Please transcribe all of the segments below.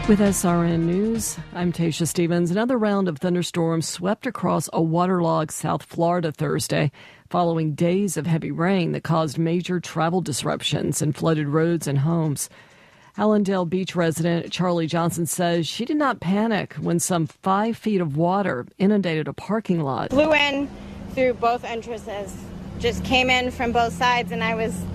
With SRN News, I'm Tasha Stevens. Another round of thunderstorms swept across a waterlogged South Florida Thursday, following days of heavy rain that caused major travel disruptions and flooded roads and homes. Hallandale Beach resident Charlie Johnson says she did not panic when some 5 feet of water inundated a parking lot. Flew in through both entrances, just came in from both sides, and I was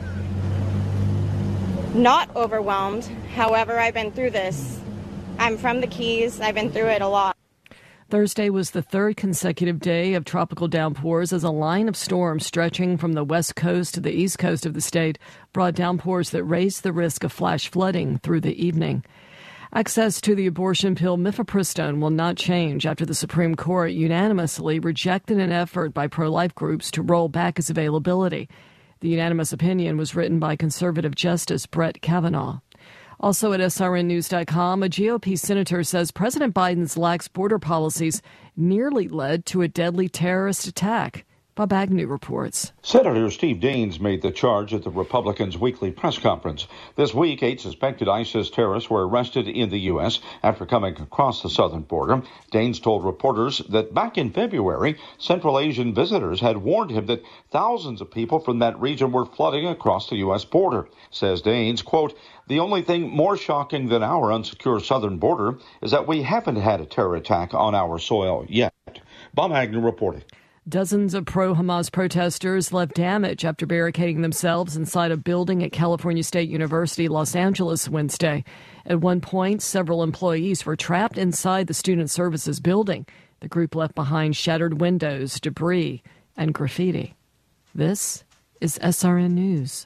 not overwhelmed. However, I've been through this. I'm from the Keys. I've been through it a lot. Thursday was the third consecutive day of tropical downpours as a line of storms stretching from the west coast to the east coast of the state brought downpours that raised the risk of flash flooding through the evening. Access to the abortion pill mifepristone will not change after the Supreme Court unanimously rejected an effort by pro-life groups to roll back its availability. The unanimous opinion was written by conservative Justice Brett Kavanaugh. Also at SRNnews.com, a GOP senator says President Biden's lax border policies nearly led to a deadly terrorist attack. Bob Agnew reports. Senator Steve Daines made the charge at the Republicans' weekly press conference. This week, 8 suspected ISIS terrorists were arrested in the U.S. after coming across the southern border. Daines told reporters that back in February, Central Asian visitors had warned him that thousands of people from that region were flooding across the U.S. border. Says Daines, quote, "The only thing more shocking than our unsecure southern border is that we haven't had a terror attack on our soil yet." Bob Agnew reporting. Dozens of pro-Hamas protesters left damage after barricading themselves inside a building at California State University, Los Angeles, Wednesday. At one point, several employees were trapped inside the Student Services building. The group left behind shattered windows, debris, and graffiti. This is SRN News.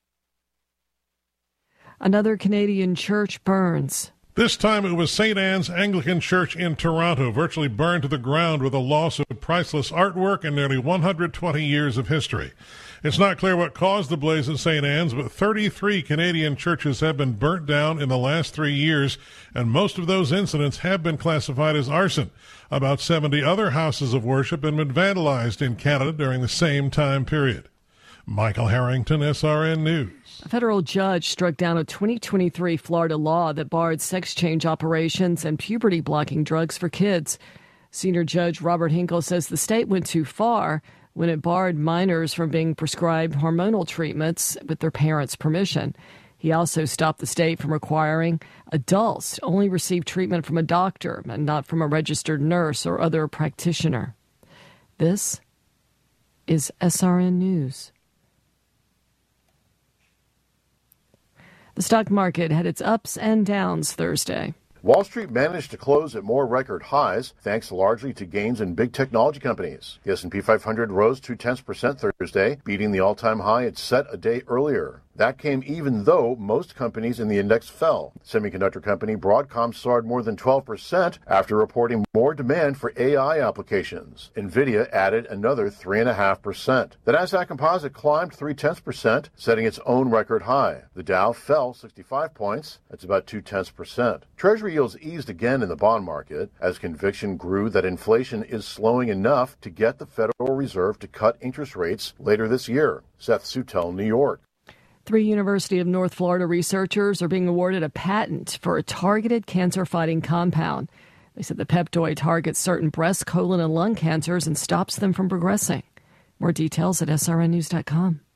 Another Canadian church burns. This time it was St. Anne's Anglican Church in Toronto, virtually burned to the ground with a loss of priceless artwork and nearly 120 years of history. It's not clear what caused the blaze at St. Anne's, but 33 Canadian churches have been burnt down in the last 3 years, and most of those incidents have been classified as arson. About 70 other houses of worship have been vandalized in Canada during the same time period. Michael Harrington, SRN News. A federal judge struck down a 2023 Florida law that barred sex change operations and puberty-blocking drugs for kids. Senior Judge Robert Hinkle says the state went too far when it barred minors from being prescribed hormonal treatments with their parents' permission. He also stopped the state from requiring adults to only receive treatment from a doctor and not from a registered nurse or other practitioner. This is SRN News. The stock market had its ups and downs Thursday. Wall Street managed to close at more record highs, thanks largely to gains in big technology companies. The S&P 500 rose 0.2% Thursday, beating the all-time high it set a day earlier. That came even though most companies in the index fell. Semiconductor company Broadcom soared more than 12% after reporting more demand for AI applications. Nvidia added another 3.5%. The Nasdaq Composite climbed 0.3%, setting its own record high. The Dow fell 65 points. That's about 0.2%. Treasury yields eased again in the bond market as conviction grew that inflation is slowing enough to get the Federal Reserve to cut interest rates later this year. Seth Sutel, New York. 3 University of North Florida researchers are being awarded a patent for a targeted cancer-fighting compound. They said the Peptoid targets certain breast, colon, and lung cancers and stops them from progressing. More details at srnnews.com.